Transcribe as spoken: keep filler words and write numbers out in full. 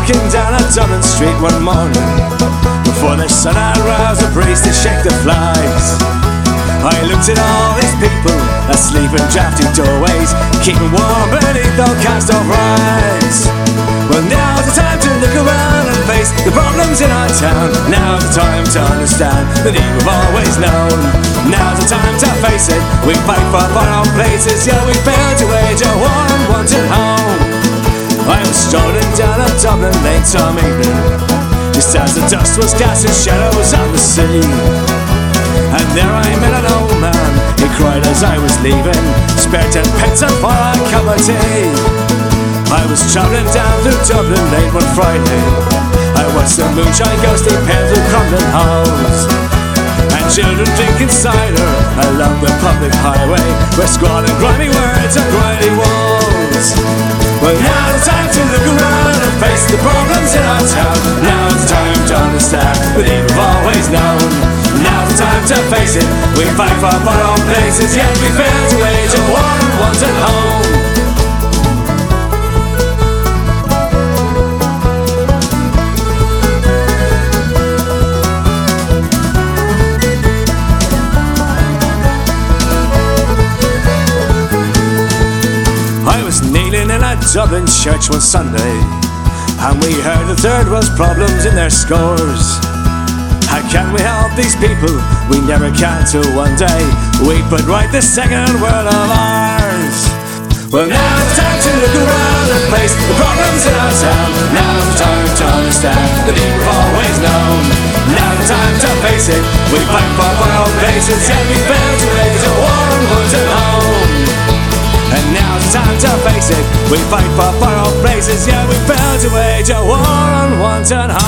walking down a Dublin street one morning, before the sun had roused the breeze to shake the flies. I looked at all these people asleep in drafty doorways, keeping warm beneath all cast-off rides. Well, now's the time to look around and face the problems in our town. Now's the time to understand the need we've always known. Now's the time to face it. We fight for our own places, yeah, we fail to wage a war and wanted home. I was strolling down a Dublin lane some evening, just as the dust was casting shadows on the sea. And there I met an old man, he cried as I was leaving, spare ten pence for a cup of tea. I was travelling down through Dublin late one Friday, I watched the moonshine ghostly pair through crumbling halls, and children drinking cider along the public highway, where squalling grimy words and grimy walls. Well, now's the time to look around and face the problems in our town. Now's the time to understand the need we've always known. Now's the time to face it. We fight for our own places, yet we fail to wage a war and want at home. I was kneeling in a Dublin church one Sunday, and we heard the third world's problems in their scores. How can we help these people? We never can till one day we put right the second world of ours. Well, now's the time to look around and face the problems in our town. Now's the time to understand the need we've always known. Now's the time to face it. We fight for our own places, yet we fail to wage a war and want at home. And now's the time to face it. We fight for our own places, yet we fail to wage a war and want at home.